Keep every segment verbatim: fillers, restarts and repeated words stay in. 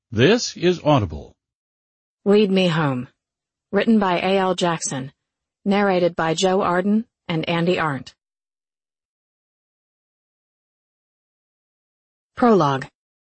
This is Audible. Lead Me Home. Written by A L Jackson. Narrated by Joe Arden and Andy Arndt. Prologue.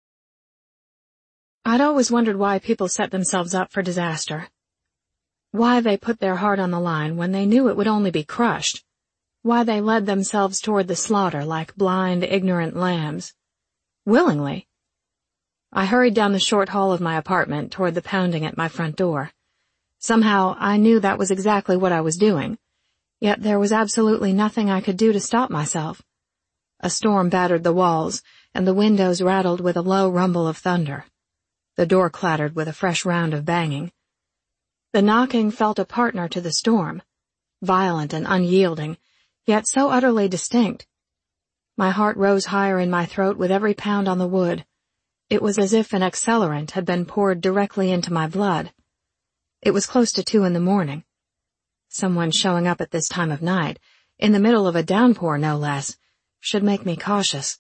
I'd always wondered why people set themselves up for disaster. Why they put their heart on the line when they knew it would only be crushed. Why they led themselves toward the slaughter like blind, ignorant lambs. Willingly. I hurried down the short hall of my apartment toward the pounding at my front door. Somehow, I knew that was exactly what I was doing, yet there was absolutely nothing I could do to stop myself. A storm battered the walls, and the windows rattled with a low rumble of thunder. The door clattered with a fresh round of banging. The knocking felt a partner to the storm, violent and unyielding, yet so utterly distinct. My heart rose higher in my throat with every pound on the wood. It was as if an accelerant had been poured directly into my blood. It was close to two in the morning. Someone showing up at this time of night, in the middle of a downpour no less, should make me cautious.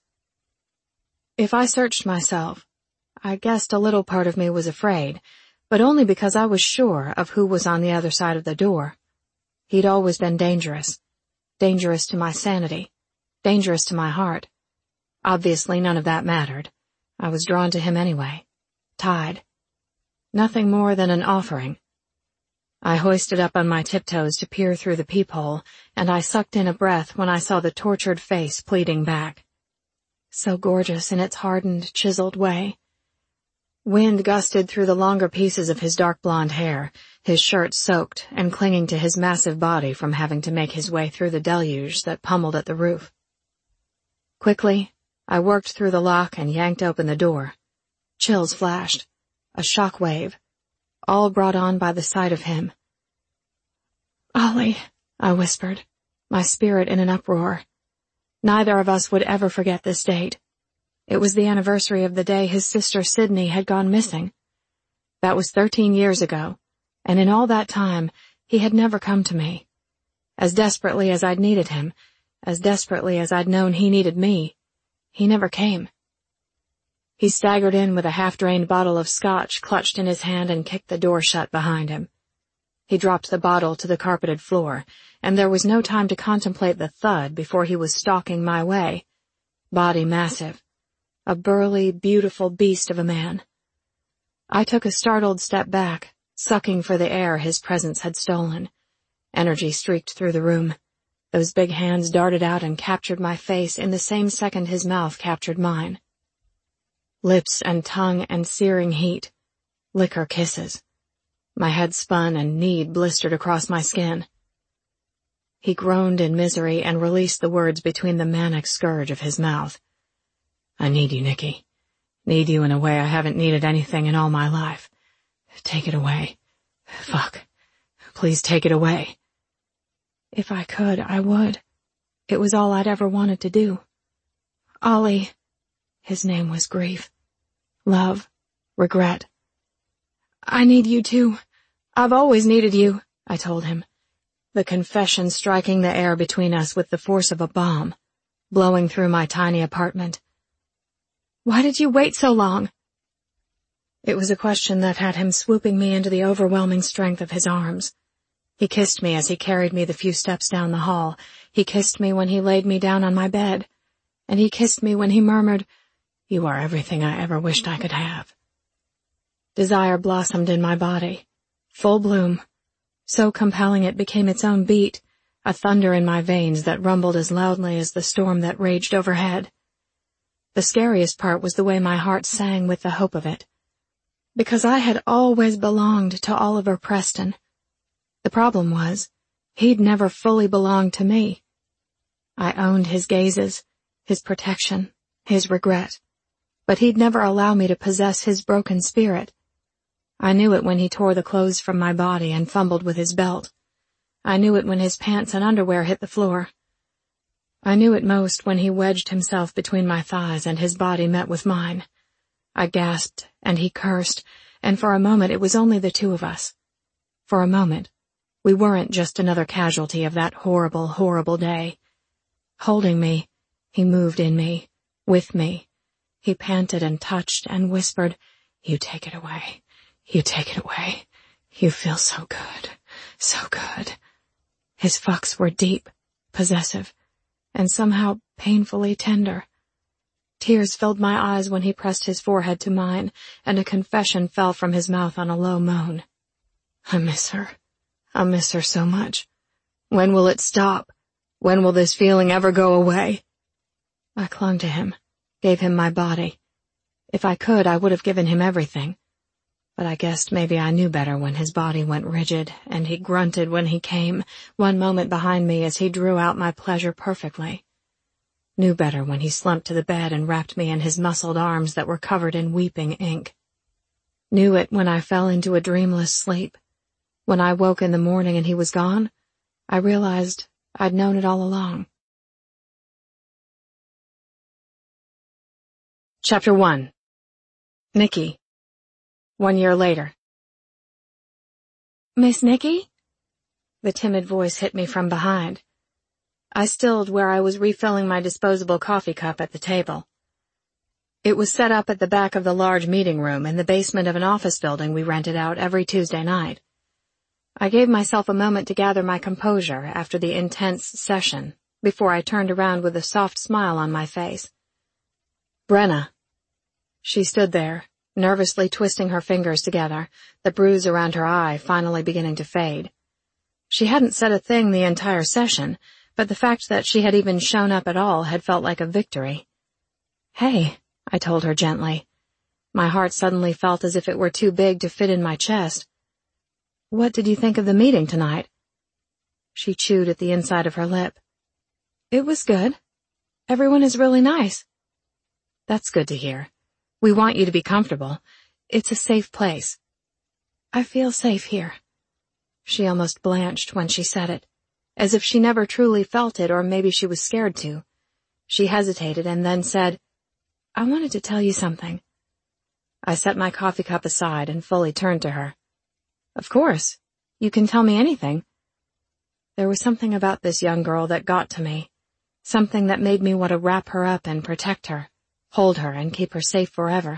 If I searched myself, I guessed a little part of me was afraid, but only because I was sure of who was on the other side of the door. He'd always been dangerous. Dangerous to my sanity. Dangerous to my heart. Obviously none of that mattered. I was drawn to him anyway. Tied. Nothing more than an offering. I hoisted up on my tiptoes to peer through the peephole, and I sucked in a breath when I saw the tortured face pleading back. So gorgeous in its hardened, chiseled way. Wind gusted through the longer pieces of his dark blonde hair, his shirt soaked and clinging to his massive body from having to make his way through the deluge that pummeled at the roof. Quickly, I worked through the lock and yanked open the door. Chills flashed. A shock wave. All brought on by the sight of him. "Ollie," I whispered, my spirit in an uproar. Neither of us would ever forget this date. It was the anniversary of the day his sister Sydney had gone missing. That was thirteen years ago, and in all that time, he had never come to me. As desperately as I'd needed him, as desperately as I'd known he needed me, he never came. He staggered in with a half-drained bottle of scotch clutched in his hand and kicked the door shut behind him. He dropped the bottle to the carpeted floor, and there was no time to contemplate the thud before he was stalking my way. Body massive. A burly, beautiful beast of a man. I took a startled step back, sucking for the air his presence had stolen. Energy streaked through the room. Those big hands darted out and captured my face in the same second his mouth captured mine. Lips and tongue and searing heat. Liquor kisses. My head spun and need blistered across my skin. He groaned in misery and released the words between the manic scourge of his mouth. "I need you, Nikki. Need you in a way I haven't needed anything in all my life. Take it away. Fuck. Please take it away." If I could, I would. It was all I'd ever wanted to do. Ollie. His name was grief. Love. Regret. "I need you too. I've always needed you," I told him. The confession striking the air between us with the force of a bomb, blowing through my tiny apartment. "Why did you wait so long?" It was a question that had him swooping me into the overwhelming strength of his arms. He kissed me as he carried me the few steps down the hall. He kissed me when he laid me down on my bed. And he kissed me when he murmured, "You are everything I ever wished I could have." Desire blossomed in my body, full bloom, so compelling it became its own beat, a thunder in my veins that rumbled as loudly as the storm that raged overhead. The scariest part was the way my heart sang with the hope of it. Because I had always belonged to Oliver Preston. The problem was, he'd never fully belonged to me. I owned his gazes, his protection, his regret, but he'd never allow me to possess his broken spirit. I knew it when he tore the clothes from my body and fumbled with his belt. I knew it when his pants and underwear hit the floor. I knew it most when he wedged himself between my thighs and his body met with mine. I gasped, and he cursed, and for a moment it was only the two of us. For a moment, we weren't just another casualty of that horrible, horrible day. Holding me, he moved in me, with me. He panted and touched and whispered, You take it away. You take it away. You feel so good. So good. His fucks were deep, possessive, and somehow painfully tender. Tears filled my eyes when he pressed his forehead to mine, and a confession fell from his mouth on a low moan. I miss her. I miss her so much. When will it stop? When will this feeling ever go away? I clung to him, gave him my body. If I could, I would have given him everything. But I guessed maybe I knew better when his body went rigid, and he grunted when he came, one moment behind me as he drew out my pleasure perfectly. Knew better when he slumped to the bed and wrapped me in his muscled arms that were covered in weeping ink. Knew it when I fell into a dreamless sleep. When I woke in the morning and he was gone, I realized I'd known it all along. Chapter one. Nikki. One year later. Miss Nikki? The timid voice hit me from behind. I stilled where I was refilling my disposable coffee cup at the table. It was set up at the back of the large meeting room in the basement of an office building we rented out every Tuesday night. I gave myself a moment to gather my composure after the intense session before I turned around with a soft smile on my face. Brenna. She stood there, nervously twisting her fingers together, the bruise around her eye finally beginning to fade. She hadn't said a thing the entire session, but the fact that she had even shown up at all had felt like a victory. Hey, I told her gently. My heart suddenly felt as if it were too big to fit in my chest. What did you think of the meeting tonight? She chewed at the inside of her lip. It was good. Everyone is really nice. That's good to hear. We want you to be comfortable. It's a safe place. I feel safe here. She almost blanched when she said it, as if she never truly felt it, or maybe she was scared to. She hesitated and then said, I wanted to tell you something. I set my coffee cup aside and fully turned to her. Of course. You can tell me anything. There was something about this young girl that got to me, something that made me want to wrap her up and protect her, hold her and keep her safe forever.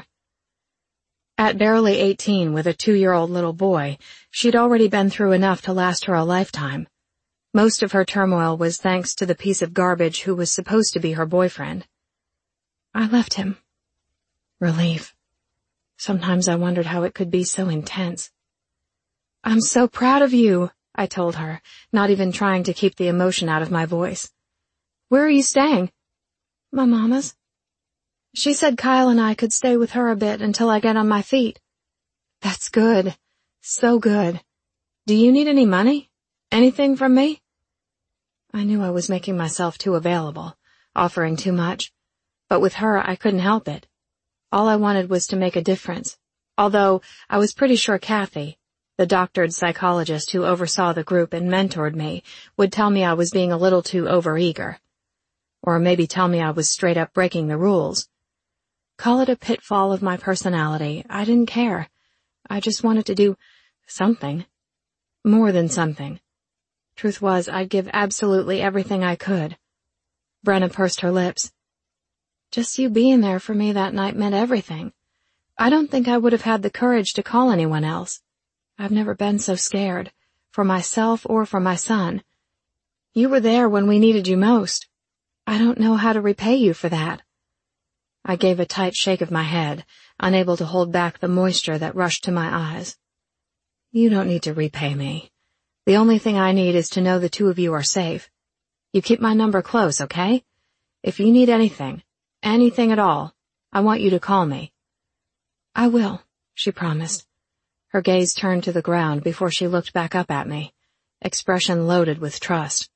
At barely eighteen, with a two-year-old little boy, she'd already been through enough to last her a lifetime. Most of her turmoil was thanks to the piece of garbage who was supposed to be her boyfriend. I left him. Relief. Sometimes I wondered how it could be so intense. I'm so proud of you, I told her, not even trying to keep the emotion out of my voice. Where are you staying? My mama's. She said Kyle and I could stay with her a bit until I get on my feet. That's good. So good. Do you need any money? Anything from me? I knew I was making myself too available, offering too much. But with her, I couldn't help it. All I wanted was to make a difference. Although I was pretty sure Kathy, the doctored psychologist who oversaw the group and mentored me, would tell me I was being a little too overeager. Or maybe tell me I was straight up breaking the rules. Call it a pitfall of my personality. I didn't care. I just wanted to do something. More than something. Truth was, I'd give absolutely everything I could. Brenna pursed her lips. Just you being there for me that night meant everything. I don't think I would have had the courage to call anyone else. I've never been so scared, for myself or for my son. You were there when we needed you most. I don't know how to repay you for that. I gave a tight shake of my head, unable to hold back the moisture that rushed to my eyes. You don't need to repay me. The only thing I need is to know the two of you are safe. You keep my number close, okay? If you need anything, anything at all, I want you to call me. I will, she promised. Her gaze turned to the ground before she looked back up at me, expression loaded with trust.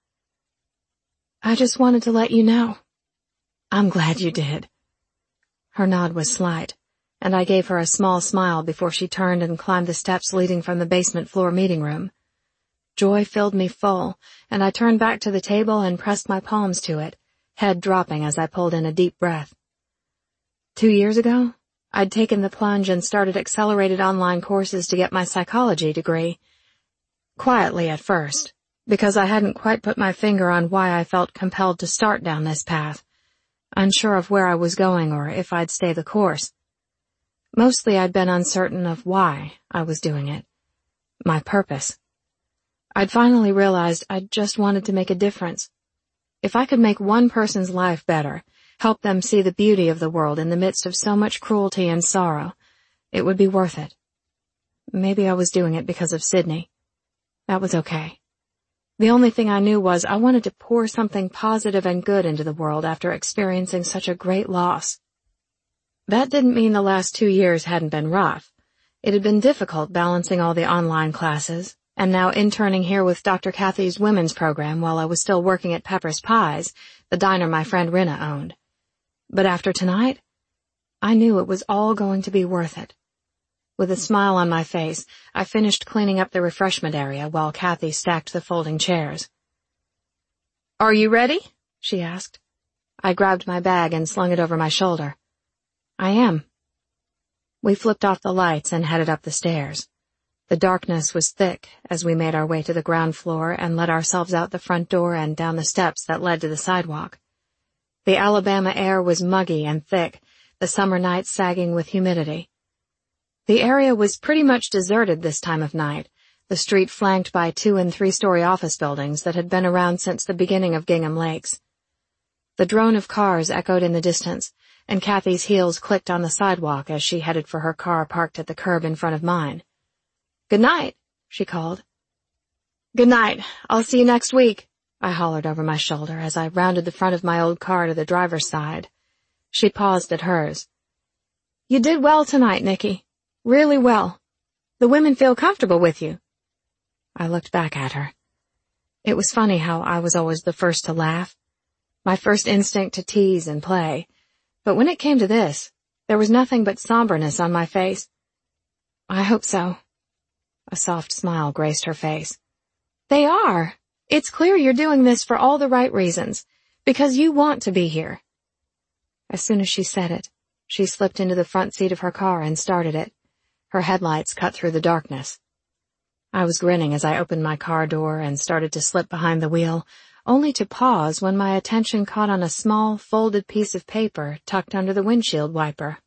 I just wanted to let you know. I'm glad you did. Her nod was slight, and I gave her a small smile before she turned and climbed the steps leading from the basement floor meeting room. Joy filled me full, and I turned back to the table and pressed my palms to it, head dropping as I pulled in a deep breath. Two years ago, I'd taken the plunge and started accelerated online courses to get my psychology degree. Quietly at first, because I hadn't quite put my finger on why I felt compelled to start down this path, unsure of where I was going or if I'd stay the course. Mostly I'd been uncertain of why I was doing it. My purpose. I'd finally realized I just wanted to make a difference. If I could make one person's life better, help them see the beauty of the world in the midst of so much cruelty and sorrow, it would be worth it. Maybe I was doing it because of Sydney. That was okay. The only thing I knew was I wanted to pour something positive and good into the world after experiencing such a great loss. That didn't mean the last two years hadn't been rough. It had been difficult balancing all the online classes, and now interning here with Doctor Cathy's women's program while I was still working at Pepper's Pies, the diner my friend Rinna owned. But after tonight, I knew it was all going to be worth it. With a smile on my face, I finished cleaning up the refreshment area while Cathy stacked the folding chairs. "Are you ready?" she asked. I grabbed my bag and slung it over my shoulder. "I am." We flipped off the lights and headed up the stairs. The darkness was thick as we made our way to the ground floor and let ourselves out the front door and down the steps that led to the sidewalk. The Alabama air was muggy and thick, the summer night sagging with humidity. The area was pretty much deserted this time of night, the street flanked by two- and three-story office buildings that had been around since the beginning of Gingham Lakes. The drone of cars echoed in the distance, and Cathy's heels clicked on the sidewalk as she headed for her car parked at the curb in front of mine. "Good night," she called. "Good night. I'll see you next week," I hollered over my shoulder as I rounded the front of my old car to the driver's side. She paused at hers. "You did well tonight, Nikki. Really well. The women feel comfortable with you." I looked back at her. It was funny how I was always the first to laugh, my first instinct to tease and play, but when it came to this, there was nothing but somberness on my face. "I hope so." A soft smile graced her face. "They are. It's clear you're doing this for all the right reasons, because you want to be here." As soon as she said it, she slipped into the front seat of her car and started it. Her headlights cut through the darkness. I was grinning as I opened my car door and started to slip behind the wheel, only to pause when my attention caught on a small, folded piece of paper tucked under the windshield wiper.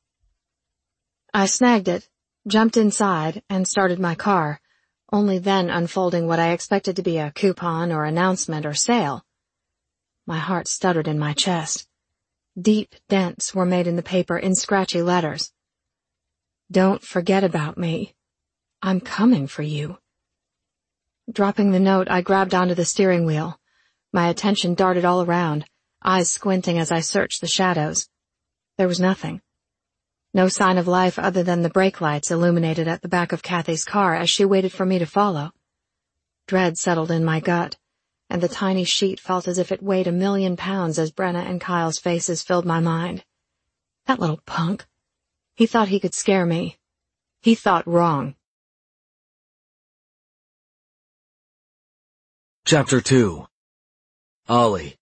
I snagged it, jumped inside, and started my car, only then unfolding what I expected to be a coupon or announcement or sale. My heart stuttered in my chest. Deep dents were made in the paper in scratchy letters. "Don't forget about me. I'm coming for you." Dropping the note, I grabbed onto the steering wheel. My attention darted all around, eyes squinting as I searched the shadows. There was nothing. No sign of life other than the brake lights illuminated at the back of Cathy's car as she waited for me to follow. Dread settled in my gut, and the tiny sheet felt as if it weighed a million pounds as Brenna and Kyle's faces filled my mind. That little punk. He thought he could scare me. He thought wrong. Chapter two. Ollie.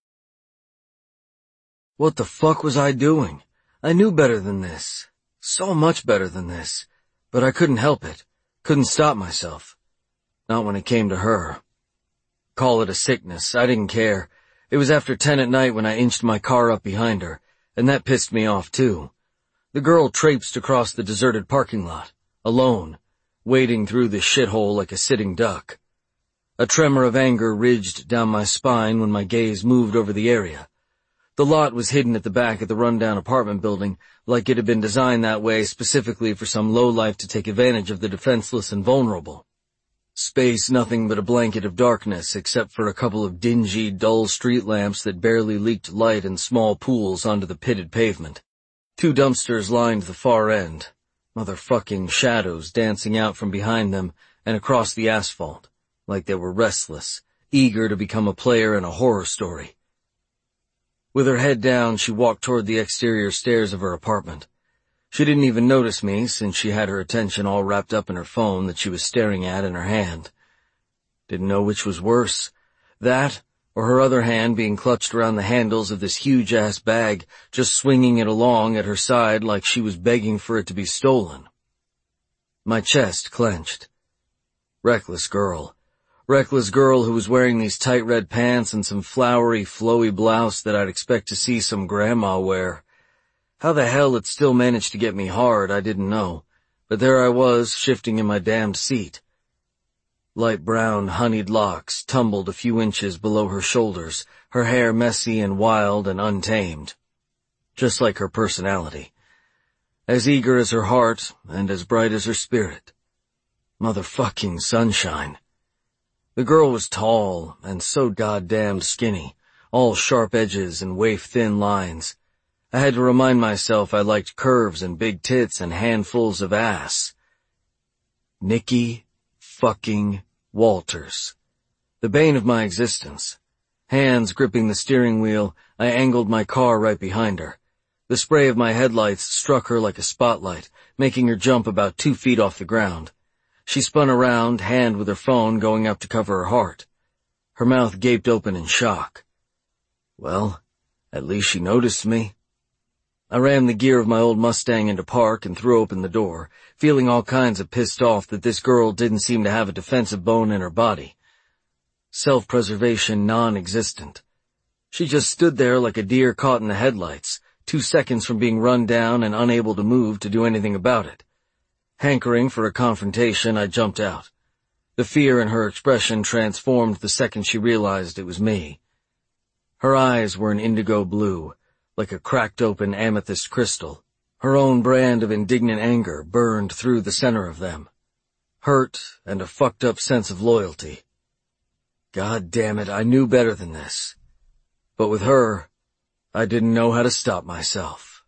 What the fuck was I doing? I knew better than this. So much better than this. But I couldn't help it. Couldn't stop myself. Not when it came to her. Call it a sickness, I didn't care. It was after ten at night when I inched my car up behind her, and that pissed me off too. The girl traipsed across the deserted parking lot, alone, wading through the shithole like a sitting duck. A tremor of anger ridged down my spine when my gaze moved over the area. The lot was hidden at the back of the rundown apartment building, like it had been designed that way specifically for some lowlife to take advantage of the defenseless and vulnerable. Space nothing but a blanket of darkness except for a couple of dingy, dull street lamps that barely leaked light in small pools onto the pitted pavement. Two dumpsters lined the far end, motherfucking shadows dancing out from behind them and across the asphalt, like they were restless, eager to become a player in a horror story. With her head down, she walked toward the exterior stairs of her apartment. She didn't even notice me, since she had her attention all wrapped up in her phone that she was staring at in her hand. Didn't know which was worse, that or her other hand being clutched around the handles of this huge-ass bag, just swinging it along at her side like she was begging for it to be stolen. My chest clenched. Reckless girl. Reckless girl who was wearing these tight red pants and some flowery, flowy blouse that I'd expect to see some grandma wear. How the hell it still managed to get me hard, I didn't know, but there I was, shifting in my damned seat. Light brown, honeyed locks tumbled a few inches below her shoulders, her hair messy and wild and untamed. Just like her personality. As eager as her heart, and as bright as her spirit. Motherfucking sunshine. The girl was tall, and so goddamned skinny, all sharp edges and waif-thin lines. I had to remind myself I liked curves and big tits and handfuls of ass. Nikki fucking Walters. The bane of my existence. Hands gripping the steering wheel, I angled my car right behind her. The spray of my headlights struck her like a spotlight, making her jump about two feet off the ground. She spun around, hand with her phone going up to cover her heart. Her mouth gaped open in shock. Well, at least she noticed me. I rammed the gear of my old Mustang into park and threw open the door, feeling all kinds of pissed off that this girl didn't seem to have a defensive bone in her body. Self-preservation non-existent. She just stood there like a deer caught in the headlights, two seconds from being run down and unable to move to do anything about it. Hankering for a confrontation, I jumped out. The fear in her expression transformed the second she realized it was me. Her eyes were an indigo blue, like a cracked-open amethyst crystal. Her own brand of indignant anger burned through the center of them. Hurt and a fucked-up sense of loyalty. God damn it, I knew better than this. But with her, I didn't know how to stop myself.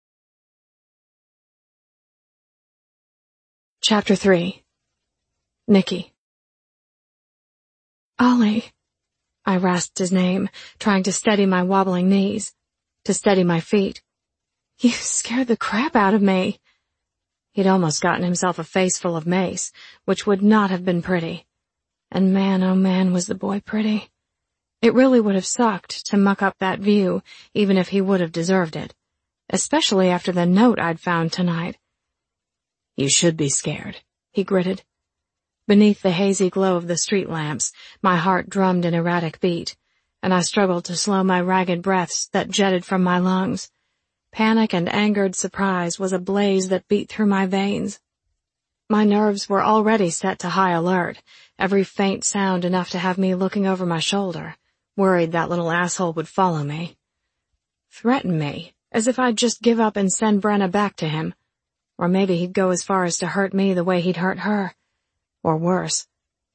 Chapter three. Nikki. Ollie. I rasped his name, trying to steady my wobbling knees. To steady my feet. You scared the crap out of me. He'd almost gotten himself a face full of mace, which would not have been pretty. And man, oh man, was the boy pretty. It really would have sucked to muck up that view, even if he would have deserved it. Especially after the note I'd found tonight. You should be scared, he gritted. Beneath the hazy glow of the street lamps, my heart drummed an erratic beat, and I struggled to slow my ragged breaths that jetted from my lungs. Panic and angered surprise was a blaze that beat through my veins. My nerves were already set to high alert, every faint sound enough to have me looking over my shoulder, worried that little asshole would follow me. Threaten me, as if I'd just give up and send Brenna back to him. Or maybe he'd go as far as to hurt me the way he'd hurt her. Or worse.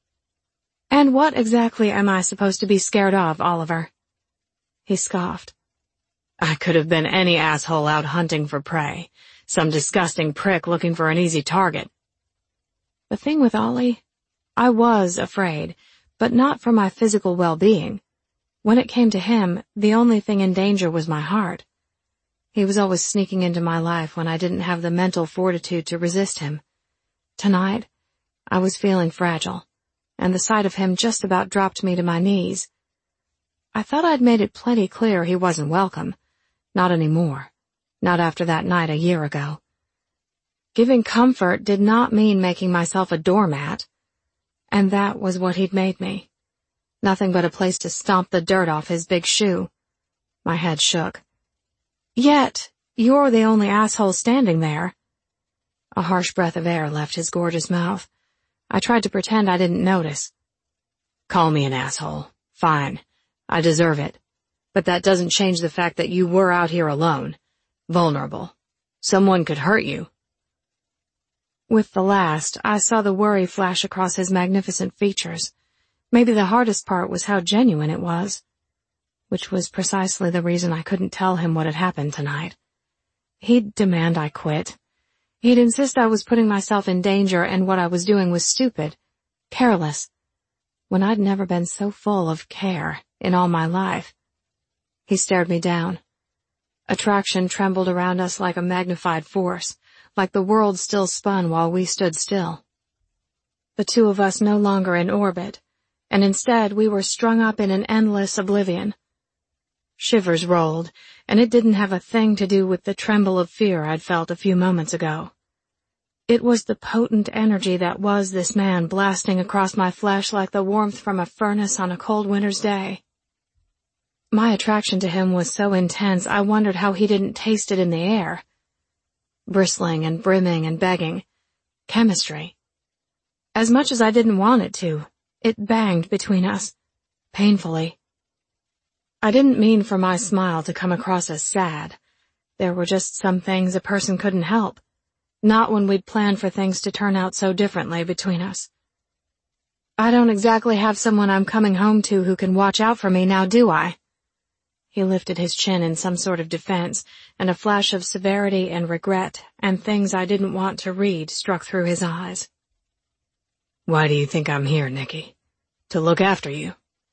And what exactly am I supposed to be scared of, Oliver? He scoffed. I could have been any asshole out hunting for prey, some disgusting prick looking for an easy target. The thing with Ollie, I was afraid, but not for my physical well-being. When it came to him, the only thing in danger was my heart. He was always sneaking into my life when I didn't have the mental fortitude to resist him. Tonight, I was feeling fragile, and the sight of him just about dropped me to my knees. I thought I'd made it plenty clear he wasn't welcome. Not anymore. Not after that night a year ago. Giving comfort did not mean making myself a doormat. And that was what he'd made me. Nothing but a place to stomp the dirt off his big shoe. My head shook. Yet, you're the only asshole standing there. A harsh breath of air left his gorgeous mouth. I tried to pretend I didn't notice. Call me an asshole. Fine. I deserve it. But that doesn't change the fact that you were out here alone. Vulnerable. Someone could hurt you. With the last, I saw the worry flash across his magnificent features. Maybe the hardest part was how genuine it was. Which was precisely the reason I couldn't tell him what had happened tonight. He'd demand I quit. He'd insist I was putting myself in danger and what I was doing was stupid, careless, when I'd never been so full of care in all my life. He stared me down. Attraction trembled around us like a magnified force, like the world still spun while we stood still. The two of us no longer in orbit, and instead we were strung up in an endless oblivion. Shivers rolled, and it didn't have a thing to do with the tremble of fear I'd felt a few moments ago. It was the potent energy that was this man blasting across my flesh like the warmth from a furnace on a cold winter's day. My attraction to him was so intense I wondered how he didn't taste it in the air. Bristling and brimming and begging. Chemistry. As much as I didn't want it to, it banged between us. Painfully. I didn't mean for my smile to come across as sad. There were just some things a person couldn't help. Not when we'd planned for things to turn out so differently between us. I don't exactly have someone I'm coming home to who can watch out for me now, do I? He lifted his chin in some sort of defense, and a flash of severity and regret and things I didn't want to read struck through his eyes. Why do you think I'm here, Nikki? To look after you.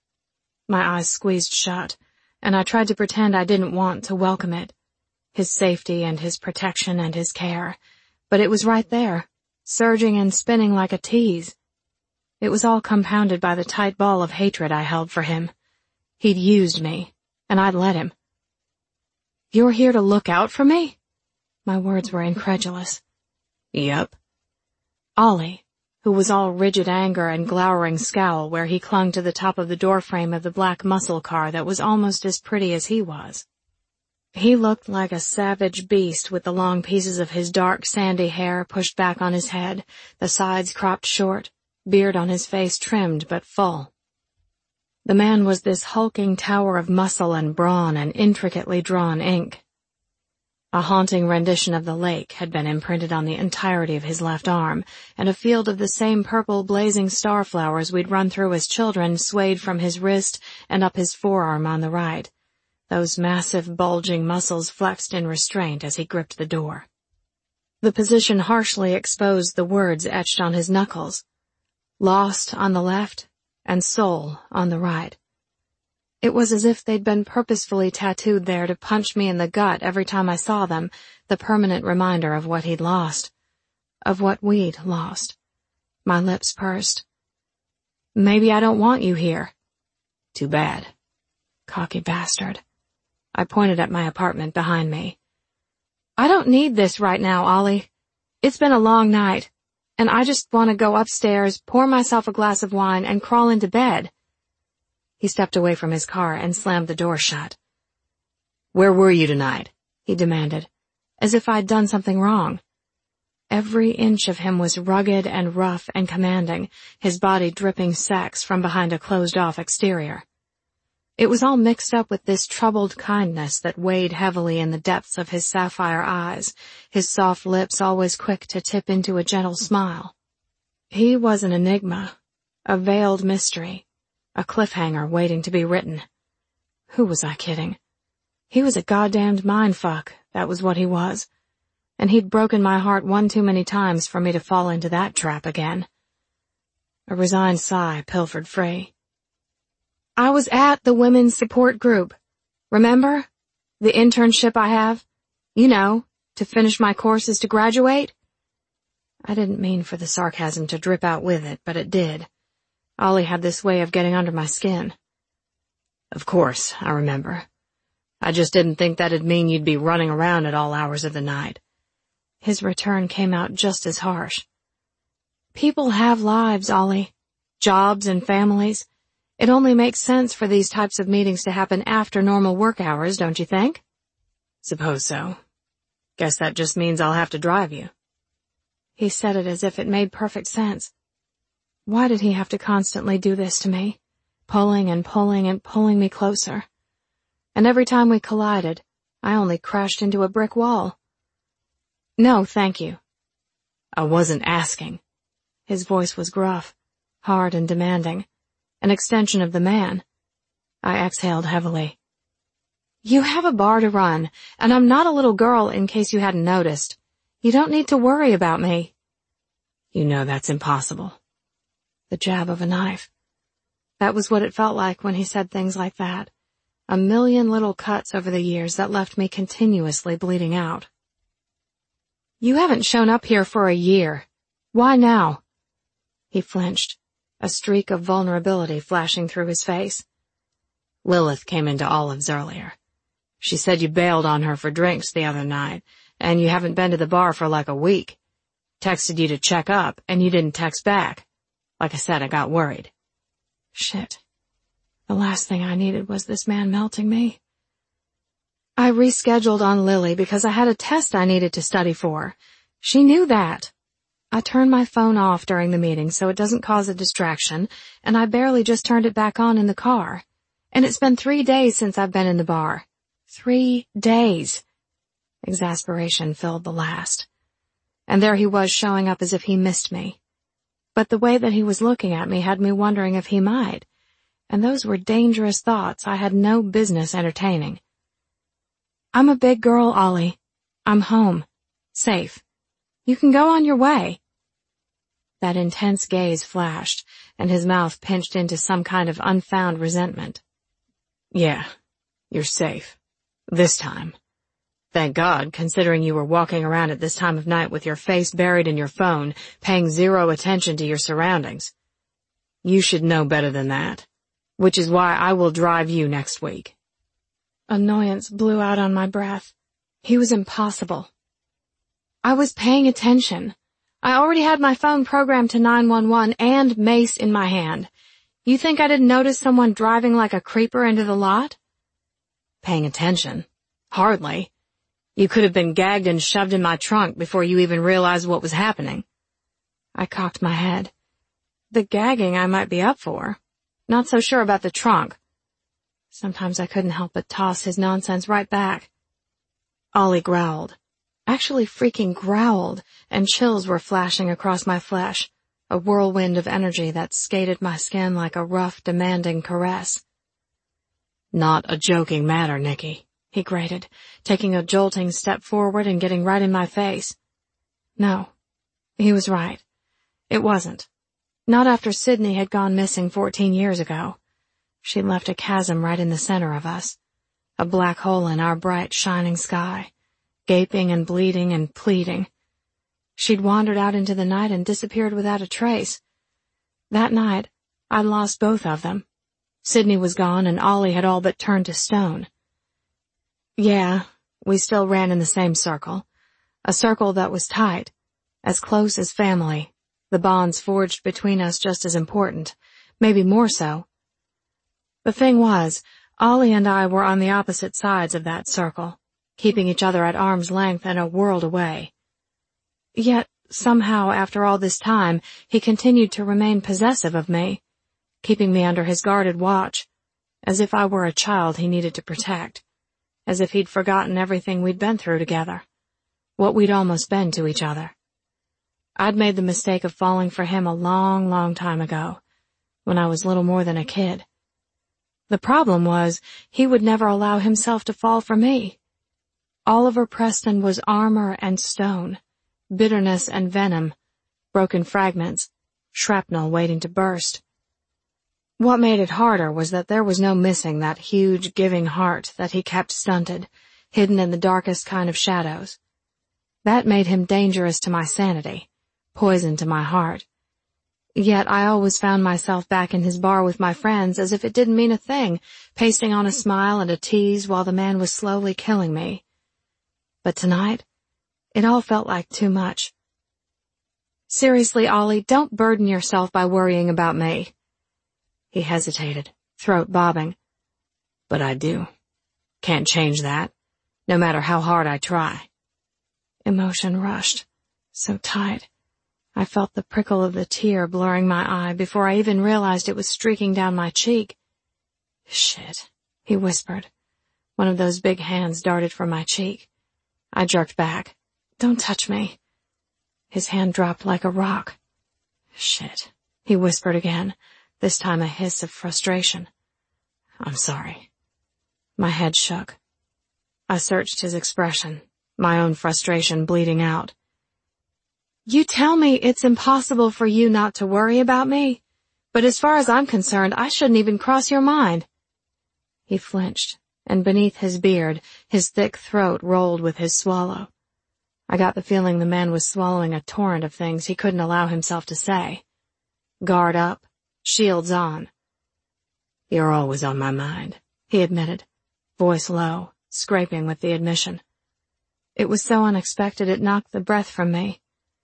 My eyes squeezed shut, and I tried to pretend I didn't want to welcome it. His safety and his protection and his care. But it was right there, surging and spinning like a tease. It was all compounded by the tight ball of hatred I held for him. He'd used me, and I'd let him. You're here to look out for me? My words were incredulous. Yep. Ollie, who was all rigid anger and glowering scowl where he clung to the top of the doorframe of the black muscle car that was almost as pretty as he was. He looked like a savage beast with the long pieces of his dark sandy hair pushed back on his head, the sides cropped short, beard on his face trimmed but full. The man was this hulking tower of muscle and brawn and intricately drawn ink. A haunting rendition of the lake had been imprinted on the entirety of his left arm, and a field of the same purple blazing star flowers we'd run through as children swayed from his wrist and up his forearm on the right. Those massive, bulging muscles flexed in restraint as he gripped the door. The position harshly exposed the words etched on his knuckles. Lost on the left, and soul on the right. It was as if they'd been purposefully tattooed there to punch me in the gut every time I saw them, the permanent reminder of what he'd lost. Of what we'd lost. My lips pursed. Maybe I don't want you here. Too bad. Cocky bastard. I pointed at my apartment behind me. I don't need this right now, Ollie. It's been a long night, and I just want to go upstairs, pour myself a glass of wine, and crawl into bed. He stepped away from his car and slammed the door shut. Where were you tonight? He demanded, as if I'd done something wrong. Every inch of him was rugged and rough and commanding, his body dripping sex from behind a closed-off exterior. It was all mixed up with this troubled kindness that weighed heavily in the depths of his sapphire eyes, his soft lips always quick to tip into a gentle smile. He was an enigma, a veiled mystery, a cliffhanger waiting to be written. Who was I kidding? He was a goddamned mindfuck, that was what he was, and he'd broken my heart one too many times for me to fall into that trap again. A resigned sigh pilfered free. I was at the women's support group. Remember? The internship I have? You know, to finish my courses to graduate? I didn't mean for the sarcasm to drip out with it, but it did. Ollie had this way of getting under my skin. Of course, I remember. I just didn't think that'd mean you'd be running around at all hours of the night. His return came out just as harsh. People have lives, Ollie. Jobs and families. It only makes sense for these types of meetings to happen after normal work hours, don't you think? Suppose so. Guess that just means I'll have to drive you. He said it as if it made perfect sense. Why did he have to constantly do this to me? Pulling and pulling and pulling me closer. And every time we collided, I only crashed into a brick wall. No, thank you. I wasn't asking. His voice was gruff, hard and demanding. An extension of the man. I exhaled heavily. You have a bar to run, and I'm not a little girl in case you hadn't noticed. You don't need to worry about me. You know that's impossible. The jab of a knife. That was what it felt like when he said things like that. A million little cuts over the years that left me continuously bleeding out. You haven't shown up here for a year. Why now? He flinched. A streak of vulnerability flashing through his face. Lilith came into Olive's earlier. She said you bailed on her for drinks the other night, and you haven't been to the bar for like a week. Texted you to check up, and you didn't text back. Like I said, I got worried. Shit. The last thing I needed was this man melting me. I rescheduled on Lily because I had a test I needed to study for. She knew that. I turned my phone off during the meeting so it doesn't cause a distraction, and I barely just turned it back on in the car. And it's been three days since I've been in the bar. Three days. Exasperation filled the last. And there he was showing up as if he missed me. But the way that he was looking at me had me wondering if he might. And those were dangerous thoughts I had no business entertaining. I'm a big girl, Ollie. I'm home. Safe. You can go on your way. That intense gaze flashed, and his mouth pinched into some kind of unfound resentment. Yeah, you're safe. This time. Thank God, considering you were walking around at this time of night with your face buried in your phone, paying zero attention to your surroundings. You should know better than that, which is why I will drive you next week. Annoyance blew out on my breath. He was impossible. I was paying attention. I already had my phone programmed to nine one one and mace in my hand. You think I didn't notice someone driving like a creeper into the lot? Paying attention? Hardly. You could have been gagged and shoved in my trunk before you even realized what was happening. I cocked my head. The gagging I might be up for. Not so sure about the trunk. Sometimes I couldn't help but toss his nonsense right back. Ollie growled. Actually freaking growled, and chills were flashing across my flesh, a whirlwind of energy that skated my skin like a rough, demanding caress. Not a joking matter, Nikki, he grated, taking a jolting step forward and getting right in my face. No, he was right. It wasn't. Not after Sydney had gone missing fourteen years ago. She'd left a chasm right in the center of us, a black hole in our bright, shining sky. Gaping and bleeding and pleading. She'd wandered out into the night and disappeared without a trace. That night, I'd lost both of them. Sydney was gone and Ollie had all but turned to stone. Yeah, we still ran in the same circle. A circle that was tight, as close as family. The bonds forged between us just as important, maybe more so. The thing was, Ollie and I were on the opposite sides of that circle, keeping each other at arm's length and a world away. Yet, somehow, after all this time, he continued to remain possessive of me, keeping me under his guarded watch, as if I were a child he needed to protect, as if he'd forgotten everything we'd been through together, what we'd almost been to each other. I'd made the mistake of falling for him a long, long time ago, when I was little more than a kid. The problem was, he would never allow himself to fall for me. Oliver Preston was armor and stone, bitterness and venom, broken fragments, shrapnel waiting to burst. What made it harder was that there was no missing that huge, giving heart that he kept stunted, hidden in the darkest kind of shadows. That made him dangerous to my sanity, poison to my heart. Yet I always found myself back in his bar with my friends as if it didn't mean a thing, pasting on a smile and a tease while the man was slowly killing me. But tonight, it all felt like too much. Seriously, Ollie, don't burden yourself by worrying about me. He hesitated, throat bobbing. But I do. Can't change that, no matter how hard I try. Emotion rushed, so tight. I felt the prickle of the tear blurring my eye before I even realized it was streaking down my cheek. Shit, he whispered. One of those big hands darted from my cheek. I jerked back. Don't touch me. His hand dropped like a rock. Shit, he whispered again, this time a hiss of frustration. I'm sorry. My head shook. I searched his expression, my own frustration bleeding out. You tell me it's impossible for you not to worry about me, but as far as I'm concerned, I shouldn't even cross your mind. He flinched, and beneath his beard, his thick throat rolled with his swallow. I got the feeling the man was swallowing a torrent of things he couldn't allow himself to say. Guard up, shields on. You're always on my mind, he admitted, voice low, scraping with the admission. It was so unexpected it knocked the breath from me.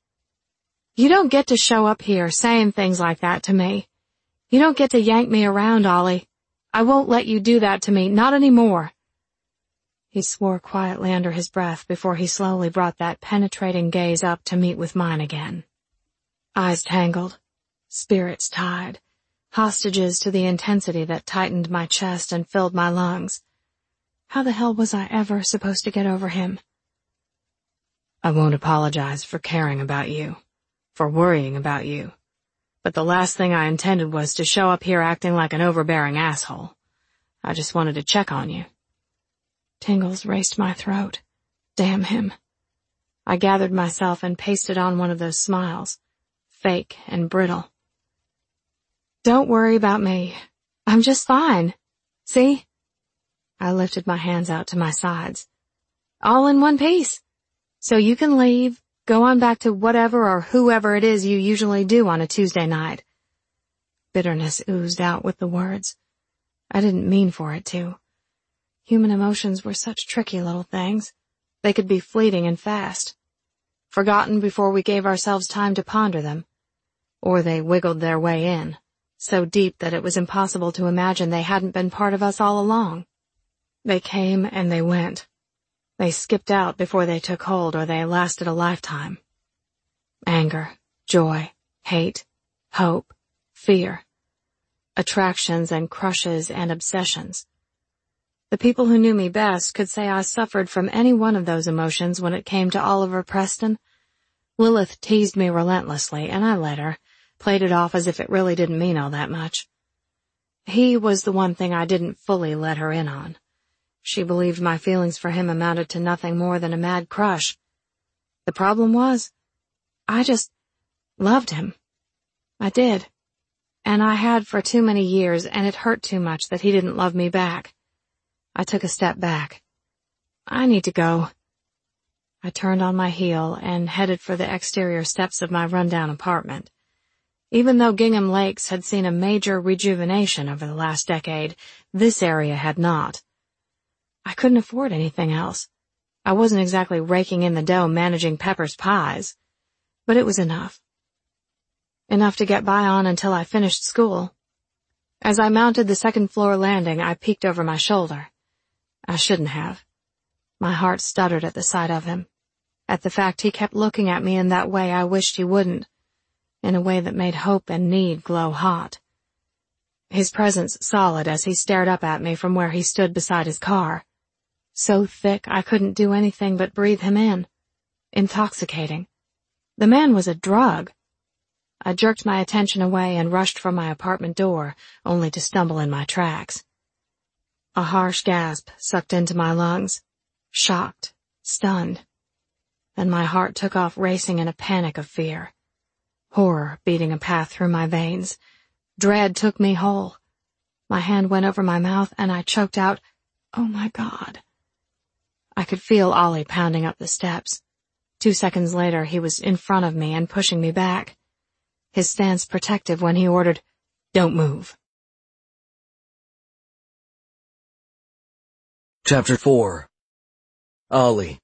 You don't get to show up here saying things like that to me. You don't get to yank me around, Ollie. I won't let you do that to me, not anymore." He swore quietly under his breath before he slowly brought that penetrating gaze up to meet with mine again. Eyes tangled, spirits tied, hostages to the intensity that tightened my chest and filled my lungs. How the hell was I ever supposed to get over him? "I won't apologize for caring about you, for worrying about you, but the last thing I intended was to show up here acting like an overbearing asshole. I just wanted to check on you." Tingles raced my throat. Damn him. I gathered myself and pasted on one of those smiles, fake and brittle. "Don't worry about me. I'm just fine. See?" I lifted my hands out to my sides. "All in one piece. So you can leave, go on back to whatever or whoever it is you usually do on a Tuesday night." Bitterness oozed out with the words. I didn't mean for it to. Human emotions were such tricky little things. They could be fleeting and fast, forgotten before we gave ourselves time to ponder them. Or they wiggled their way in, so deep that it was impossible to imagine they hadn't been part of us all along. They came and they went. They skipped out before they took hold, or they lasted a lifetime. Anger, joy, hate, hope, fear. Attractions and crushes and obsessions. The people who knew me best could say I suffered from any one of those emotions when it came to Oliver Preston. Lilith teased me relentlessly, and I let her, played it off as if it really didn't mean all that much. He was the one thing I didn't fully let her in on. She believed my feelings for him amounted to nothing more than a mad crush. The problem was, I just loved him. I did. And I had for too many years, and it hurt too much that he didn't love me back. I took a step back. I need to go. I turned on my heel and headed for the exterior steps of my rundown apartment. Even though Gingham Lakes had seen a major rejuvenation over the last decade, this area had not. I couldn't afford anything else. I wasn't exactly raking in the dough managing Pepper's Pies, but it was enough. Enough to get by on until I finished school. As I mounted the second floor landing, I peeked over my shoulder. I shouldn't have. My heart stuttered at the sight of him, at the fact he kept looking at me in that way I wished he wouldn't, in a way that made hope and need glow hot. His presence solid as he stared up at me from where he stood beside his car. So thick I couldn't do anything but breathe him in. Intoxicating. The man was a drug. I jerked my attention away and rushed for my apartment door, only to stumble in my tracks. A harsh gasp sucked into my lungs. Shocked, stunned. Then my heart took off racing in a panic of fear. Horror beating a path through my veins. Dread took me whole. My hand went over my mouth and I choked out, "Oh my God." I could feel Ollie pounding up the steps. Two seconds later he was in front of me and pushing me back. His stance protective when he ordered, "Don't move." Chapter four. Ollie.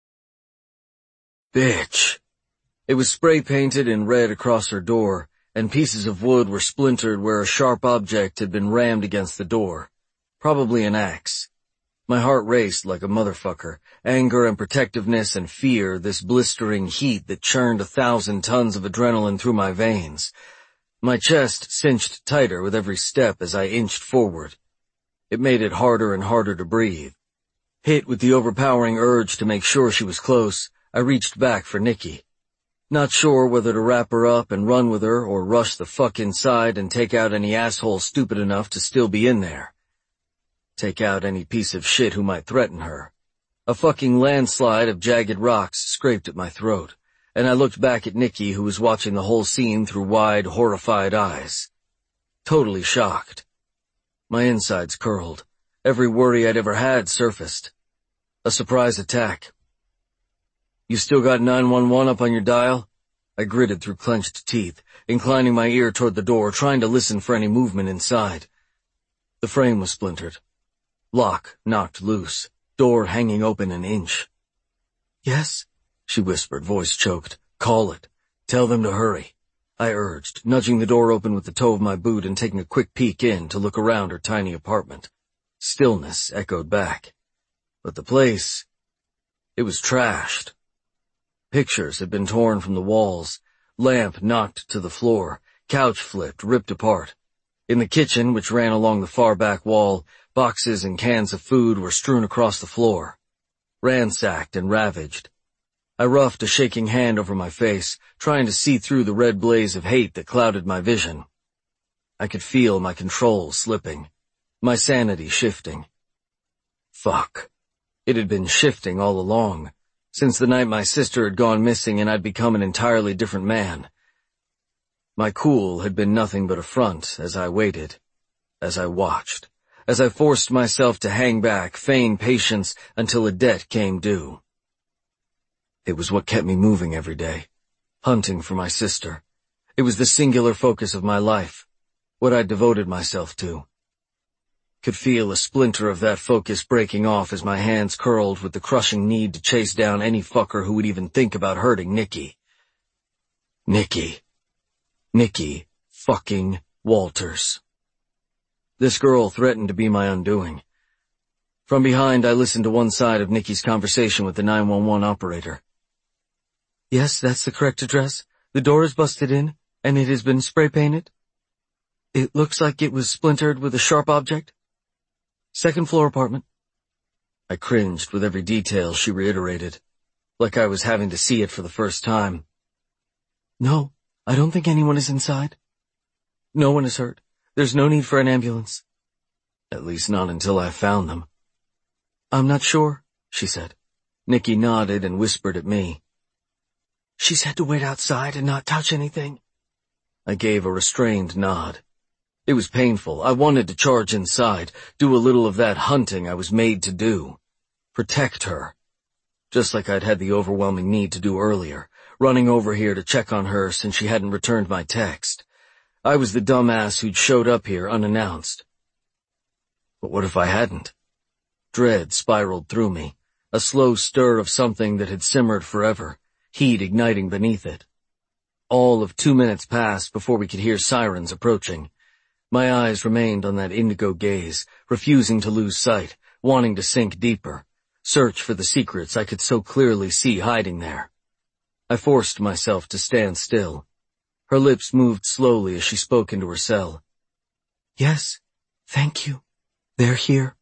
Bitch. It was spray-painted in red across her door, and pieces of wood were splintered where a sharp object had been rammed against the door. Probably an axe. My heart raced like a motherfucker. Anger and protectiveness and fear, this blistering heat that churned a thousand tons of adrenaline through my veins. My chest cinched tighter with every step as I inched forward. It made it harder and harder to breathe. Hit with the overpowering urge to make sure she was close, I reached back for Nikki. Not sure whether to wrap her up and run with her or rush the fuck inside and take out any asshole stupid enough to still be in there. Take out any piece of shit who might threaten her. A fucking landslide of jagged rocks scraped at my throat, and I looked back at Nikki, who was watching the whole scene through wide, horrified eyes. Totally shocked. My insides curled. Every worry I'd ever had surfaced. A surprise attack. "You still got nine one one up on your dial?" I gritted through clenched teeth, inclining my ear toward the door, trying to listen for any movement inside. The frame was splintered. Lock knocked loose. Door hanging open an inch. "Yes," she whispered, voice choked. "Call it. Tell them to hurry." I urged, nudging the door open with the toe of my boot and taking a quick peek in to look around her tiny apartment. Stillness echoed back. But the place, it was trashed. Pictures had been torn from the walls, lamp knocked to the floor, couch flipped, ripped apart. In the kitchen, which ran along the far back wall, boxes and cans of food were strewn across the floor. Ransacked and ravaged. I roughed a shaking hand over my face, trying to see through the red blaze of hate that clouded my vision. I could feel my control slipping, my sanity shifting. Fuck. It had been shifting all along, since the night my sister had gone missing and I'd become an entirely different man. My cool had been nothing but a front as I waited, as I watched, as I forced myself to hang back, feign patience until a debt came due. It was what kept me moving every day, hunting for my sister. It was the singular focus of my life, what I'd devoted myself to. Could feel a splinter of that focus breaking off as my hands curled with the crushing need to chase down any fucker who would even think about hurting Nikki. Nikki. Nikki fucking Walters. This girl threatened to be my undoing. From behind, I listened to one side of Nikki's conversation with the nine one one operator. Yes, that's the correct address. The door is busted in, and it has been spray-painted. It looks like it was splintered with a sharp object. Second floor apartment. I cringed with every detail she reiterated, like I was having to see it for the first time. No, I don't think anyone is inside. No one is hurt. There's no need for an ambulance. At least not until I found them. I'm not sure, she said. Nikki nodded and whispered at me. She said to wait outside and not touch anything. I gave a restrained nod. It was painful. I wanted to charge inside, do a little of that hunting I was made to do. Protect her. Just like I'd had the overwhelming need to do earlier, running over here to check on her since she hadn't returned my text. I was the dumbass who'd showed up here unannounced. But what if I hadn't? Dread spiraled through me, a slow stir of something that had simmered forever, heat igniting beneath it. All of two minutes passed before we could hear sirens approaching. My eyes remained on that indigo gaze, refusing to lose sight, wanting to sink deeper, search for the secrets I could so clearly see hiding there. I forced myself to stand still. Her lips moved slowly as she spoke into her cell. Yes, thank you. They're here.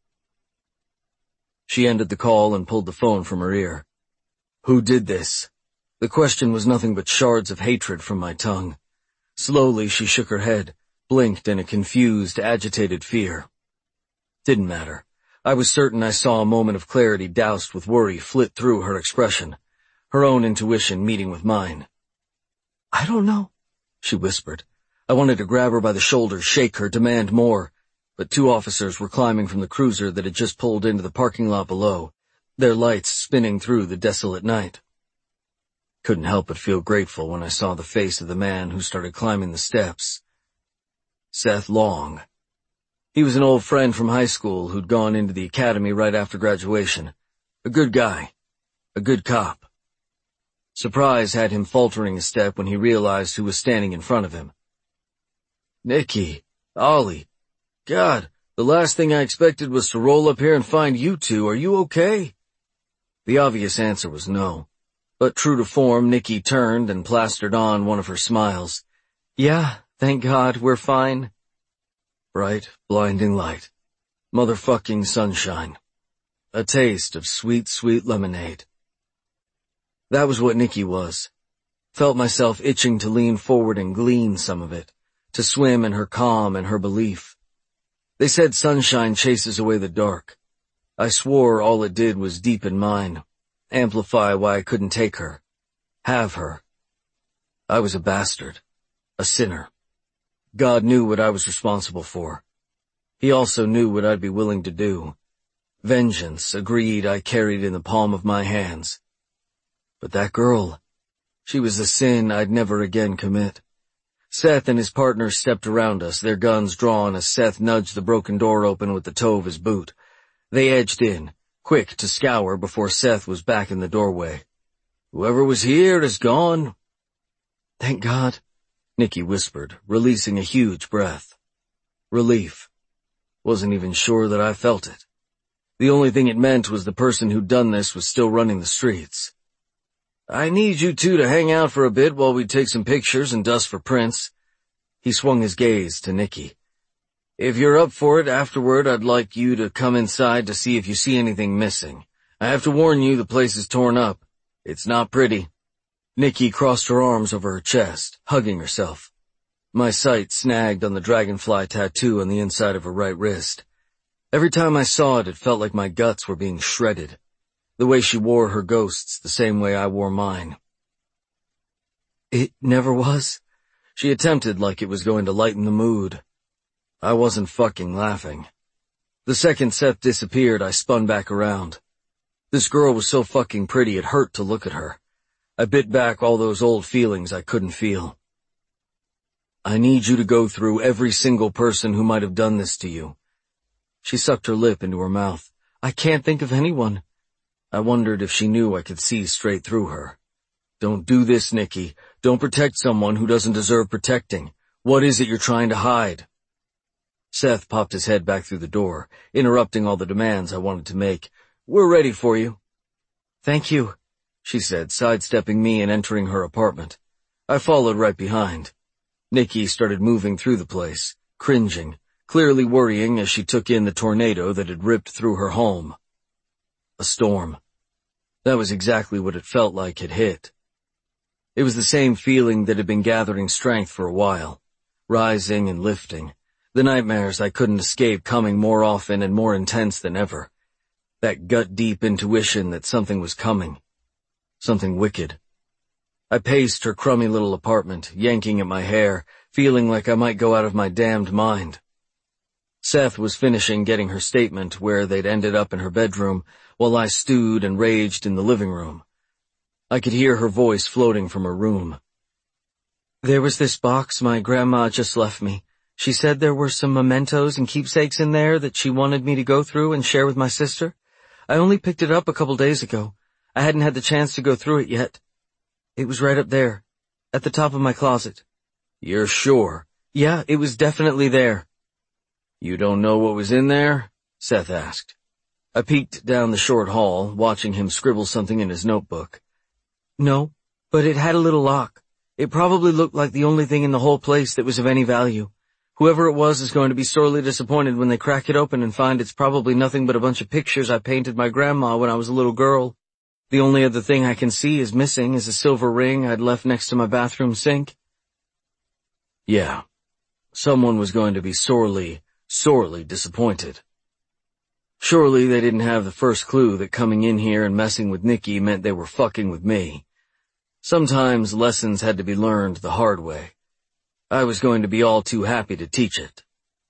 She ended the call and pulled the phone from her ear. Who did this? The question was nothing but shards of hatred from my tongue. Slowly she shook her head, blinked in a confused, agitated fear. Didn't matter. I was certain I saw a moment of clarity doused with worry flit through her expression, her own intuition meeting with mine. I don't know, she whispered. I wanted to grab her by the shoulders, shake her, demand more, but two officers were climbing from the cruiser that had just pulled into the parking lot below, their lights spinning through the desolate night. Couldn't help but feel grateful when I saw the face of the man who started climbing the steps. Seth Long. He was an old friend from high school who'd gone into the academy right after graduation. A good guy. A good cop. Surprise had him faltering a step when he realized who was standing in front of him. Nikki, Ollie. God, the last thing I expected was to roll up here and find you two. Are you okay? The obvious answer was no. But true to form, Nikki turned and plastered on one of her smiles. Yeah, thank God, we're fine. Bright, blinding light. Motherfucking sunshine. A taste of sweet, sweet lemonade. That was what Nikki was. Felt myself itching to lean forward and glean some of it, to swim in her calm and her belief. They said sunshine chases away the dark. I swore all it did was deepen mine, amplify why I couldn't take her, have her. I was a bastard, a sinner. God knew what I was responsible for. He also knew what I'd be willing to do. Vengeance, agreed, I carried in the palm of my hands. But that girl, she was a sin I'd never again commit. Seth and his partner stepped around us, their guns drawn as Seth nudged the broken door open with the toe of his boot. They edged in, quick to scour before Seth was back in the doorway. Whoever was here is gone. Thank God. Nikki whispered, releasing a huge breath. Relief. Wasn't even sure that I felt it. The only thing it meant was the person who'd done this was still running the streets. I need you two to hang out for a bit while we take some pictures and dust for prints. He swung his gaze to Nikki. If you're up for it, afterward I'd like you to come inside to see if you see anything missing. I have to warn you, the place is torn up. It's not pretty. Nikki crossed her arms over her chest, hugging herself. My sight snagged on the dragonfly tattoo on the inside of her right wrist. Every time I saw it, it felt like my guts were being shredded. The way she wore her ghosts the same way I wore mine. It never was. She attempted like it was going to lighten the mood. I wasn't fucking laughing. The second Seth disappeared, I spun back around. This girl was so fucking pretty it hurt to look at her. I bit back all those old feelings I couldn't feel. I need you to go through every single person who might have done this to you. She sucked her lip into her mouth. I can't think of anyone. I wondered if she knew I could see straight through her. Don't do this, Nikki. Don't protect someone who doesn't deserve protecting. What is it you're trying to hide? Seth popped his head back through the door, interrupting all the demands I wanted to make. We're ready for you. Thank you, she said, sidestepping me and entering her apartment. I followed right behind. Nikki started moving through the place, cringing, clearly worrying as she took in the tornado that had ripped through her home. A storm. That was exactly what it felt like had hit. It was the same feeling that had been gathering strength for a while, rising and lifting, the nightmares I couldn't escape coming more often and more intense than ever. That gut-deep intuition that something was coming. Something wicked. I paced her crummy little apartment, yanking at my hair, feeling like I might go out of my damned mind. Seth was finishing getting her statement where they'd ended up in her bedroom, while I stewed and raged in the living room. I could hear her voice floating from her room. There was this box my grandma just left me. She said there were some mementos and keepsakes in there that she wanted me to go through and share with my sister. I only picked it up a couple days ago. I hadn't had the chance to go through it yet. It was right up there, at the top of my closet. You're sure? Yeah, it was definitely there. You don't know what was in there? Seth asked. I peeked down the short hall, watching him scribble something in his notebook. No, but it had a little lock. It probably looked like the only thing in the whole place that was of any value. Whoever it was is going to be sorely disappointed when they crack it open and find it's probably nothing but a bunch of pictures I painted my grandma when I was a little girl. The only other thing I can see is missing is a silver ring I'd left next to my bathroom sink. Yeah, someone was going to be sorely, sorely disappointed. Surely they didn't have the first clue that coming in here and messing with Nikki meant they were fucking with me. Sometimes lessons had to be learned the hard way. I was going to be all too happy to teach it.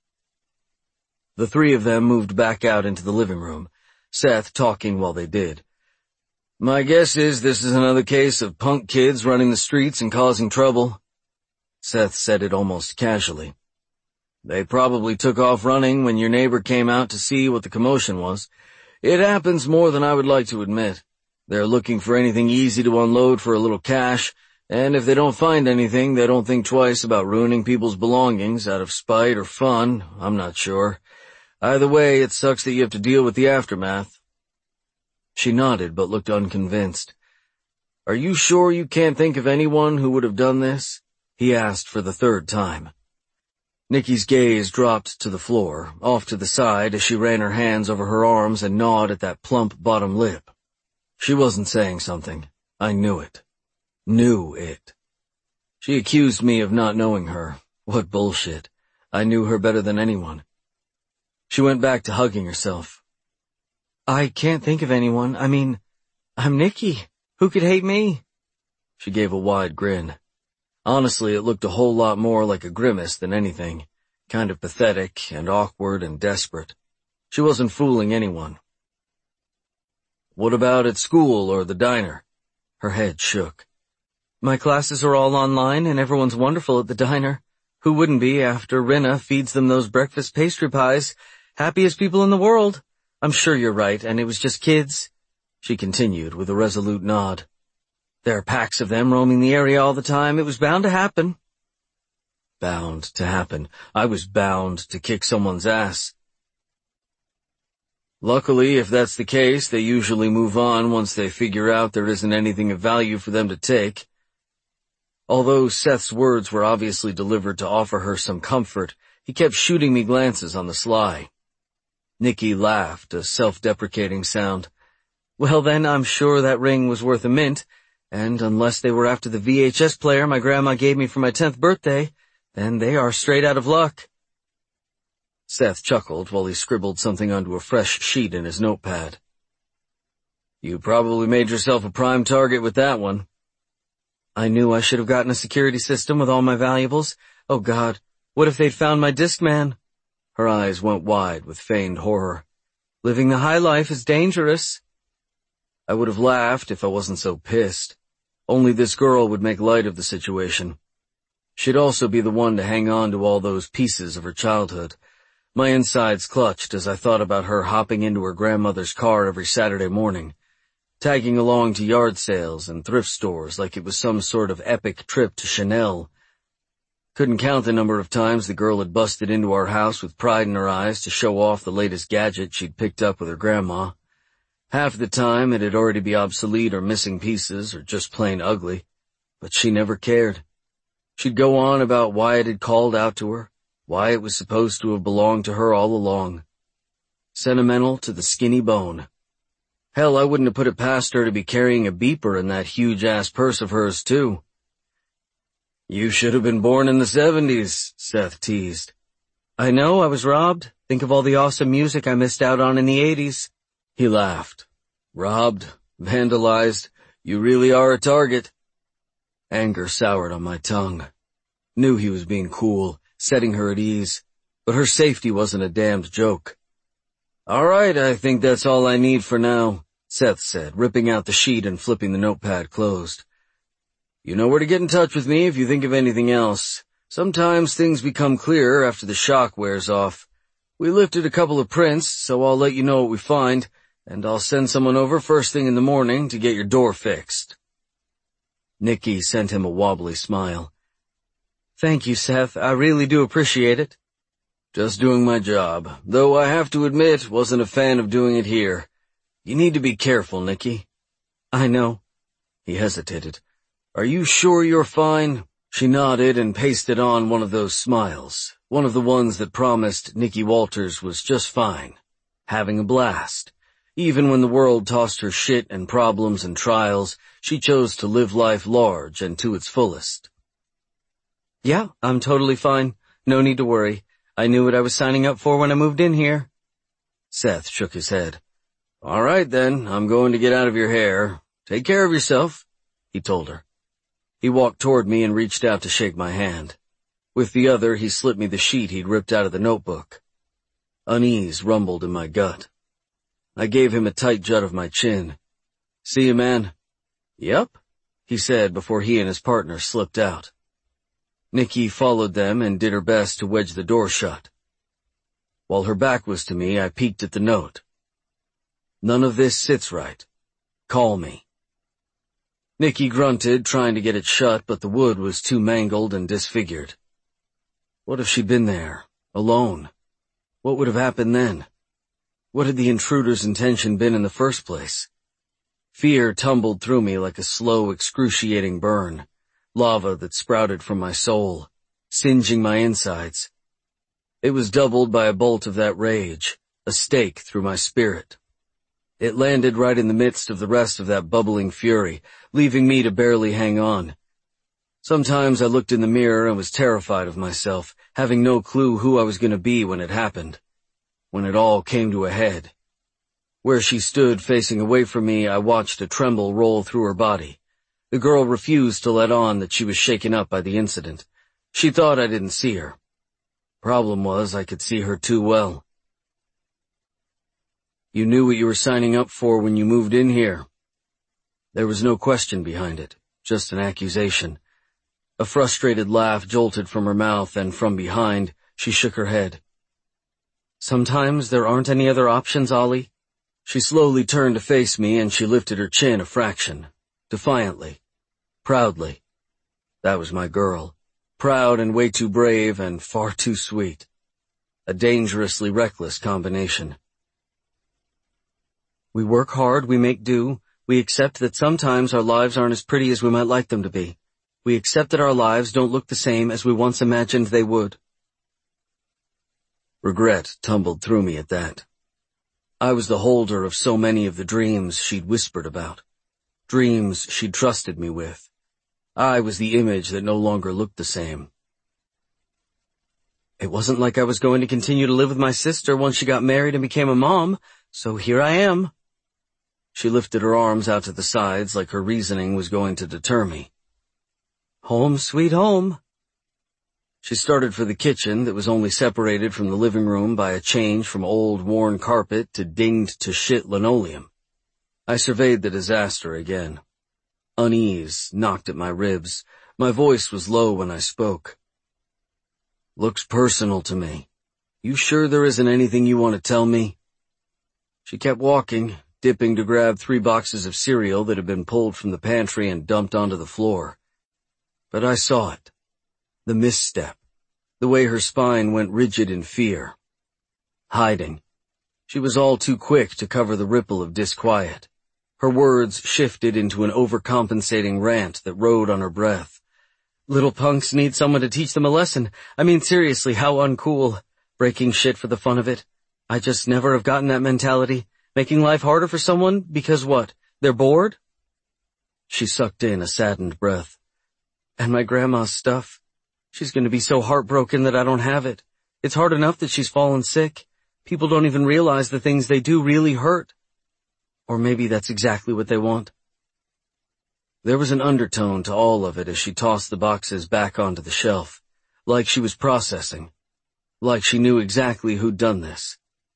The three of them moved back out into the living room, Seth talking while they did. My guess is this is another case of punk kids running the streets and causing trouble. Seth said it almost casually. They probably took off running when your neighbor came out to see what the commotion was. It happens more than I would like to admit. They're looking for anything easy to unload for a little cash, and if they don't find anything, they don't think twice about ruining people's belongings out of spite or fun, I'm not sure. Either way, it sucks that you have to deal with the aftermath. She nodded but looked unconvinced. Are you sure you can't think of anyone who would have done this? He asked for the third time. Nikki's gaze dropped to the floor, off to the side as she ran her hands over her arms and gnawed at that plump bottom lip. She wasn't saying something. I knew it. Knew it. She accused me of not knowing her. What bullshit. I knew her better than anyone. She went back to hugging herself. I can't think of anyone. I mean, I'm Nikki. Who could hate me? She gave a wide grin. Honestly, it looked a whole lot more like a grimace than anything. Kind of pathetic and awkward and desperate. She wasn't fooling anyone. What about at school or the diner? Her head shook. My classes are all online and everyone's wonderful at the diner. Who wouldn't be after Rinna feeds them those breakfast pastry pies? Happiest people in the world. I'm sure you're right, and it was just kids. She continued with a resolute nod. There are packs of them roaming the area all the time. It was bound to happen. bound to happen. I was bound to kick someone's ass. Luckily, if that's the case, they usually move on once they figure out there isn't anything of value for them to take. Although Seth's words were obviously delivered to offer her some comfort, he kept shooting me glances on the sly. Nikki laughed, a self-deprecating sound. Well then, I'm sure that ring was worth a mint, and unless they were after the V H S player my grandma gave me for my tenth birthday, then they are straight out of luck. Seth chuckled while he scribbled something onto a fresh sheet in his notepad. You probably made yourself a prime target with that one. I knew I should have gotten a security system with all my valuables. Oh God, what if they'd found my Discman? Her eyes went wide with feigned horror. Living the high life is dangerous. I would have laughed if I wasn't so pissed. Only this girl would make light of the situation. She'd also be the one to hang on to all those pieces of her childhood. My insides clutched as I thought about her hopping into her grandmother's car every Saturday morning, tagging along to yard sales and thrift stores like it was some sort of epic trip to Chanel. Couldn't count the number of times the girl had busted into our house with pride in her eyes to show off the latest gadget she'd picked up with her grandma. Half the time it'd already be obsolete or missing pieces or just plain ugly, but she never cared. She'd go on about why it had called out to her, why it was supposed to have belonged to her all along. Sentimental to the skinny bone. Hell, I wouldn't have put it past her to be carrying a beeper in that huge-ass purse of hers, too. You should have been born in the seventies, Seth teased. I know, I was robbed. Think of all the awesome music I missed out on in the eighties. He laughed. Robbed, vandalized, you really are a target. Anger soured on my tongue. Knew he was being cool, setting her at ease, but her safety wasn't a damned joke. All right, I think that's all I need for now, Seth said, ripping out the sheet and flipping the notepad closed. You know where to get in touch with me if you think of anything else. Sometimes things become clearer after the shock wears off. We lifted a couple of prints, so I'll let you know what we find, and I'll send someone over first thing in the morning to get your door fixed. Nikki sent him a wobbly smile. Thank you, Seth. I really do appreciate it. Just doing my job, though I have to admit, wasn't a fan of doing it here. You need to be careful, Nikki. I know. He hesitated. Are you sure you're fine? She nodded and pasted on one of those smiles, one of the ones that promised Nikki Walters was just fine, having a blast. Even when the world tossed her shit and problems and trials, she chose to live life large and to its fullest. Yeah, I'm totally fine. No need to worry. I knew what I was signing up for when I moved in here. Seth shook his head. All right then, I'm going to get out of your hair. Take care of yourself, he told her. He walked toward me and reached out to shake my hand. With the other, he slipped me the sheet he'd ripped out of the notebook. Unease rumbled in my gut. I gave him a tight jut of my chin. See you, man? Yep, he said before he and his partner slipped out. Nikki followed them and did her best to wedge the door shut. While her back was to me, I peeked at the note. None of this sits right. Call me. Nikki grunted, trying to get it shut, but the wood was too mangled and disfigured. What if she'd been there, alone? What would have happened then? What had the intruder's intention been in the first place? Fear tumbled through me like a slow, excruciating burn, lava that sprouted from my soul, singeing my insides. It was doubled by a bolt of that rage, a stake through my spirit. It landed right in the midst of the rest of that bubbling fury, leaving me to barely hang on. Sometimes I looked in the mirror and was terrified of myself, having no clue who I was going to be when it happened, when it all came to a head. Where she stood facing away from me, I watched a tremble roll through her body. The girl refused to let on that she was shaken up by the incident. She thought I didn't see her. Problem was, I could see her too well. You knew what you were signing up for when you moved in here. There was no question behind it, just an accusation. A frustrated laugh jolted from her mouth, and from behind, she shook her head. Sometimes there aren't any other options, Ollie. She slowly turned to face me, and she lifted her chin a fraction, defiantly, proudly. That was my girl, Proud and way too brave and far too sweet. A dangerously reckless combination. We work hard, we make do. We accept that sometimes our lives aren't as pretty as we might like them to be. We accept that our lives don't look the same as we once imagined they would. Regret tumbled through me at that. I was the holder of so many of the dreams she'd whispered about. Dreams she'd trusted me with. I was the image that no longer looked the same. It wasn't like I was going to continue to live with my sister once she got married and became a mom, so here I am. She lifted her arms out to the sides like her reasoning was going to deter me. Home sweet home. She started for the kitchen that was only separated from the living room by a change from old worn carpet to dinged to shit linoleum. I surveyed the disaster again. Unease knocked at my ribs. My voice was low when I spoke. Looks personal to me. You sure there isn't anything you want to tell me? She kept walking, dipping to grab three boxes of cereal that had been pulled from the pantry and dumped onto the floor. But I saw it. The misstep. The way her spine went rigid in fear. Hiding. She was all too quick to cover the ripple of disquiet. Her words shifted into an overcompensating rant that rode on her breath. Little punks need someone to teach them a lesson. I mean, seriously, how uncool. Breaking shit for the fun of it. I just never have gotten that mentality. Making life harder for someone because what? They're bored? She sucked in a saddened breath. And my grandma's stuff. She's going to be so heartbroken that I don't have it. It's hard enough that she's fallen sick. People don't even realize the things they do really hurt. Or maybe that's exactly what they want. There was an undertone to all of it as she tossed the boxes back onto the shelf, like she was processing, like she knew exactly who'd done this.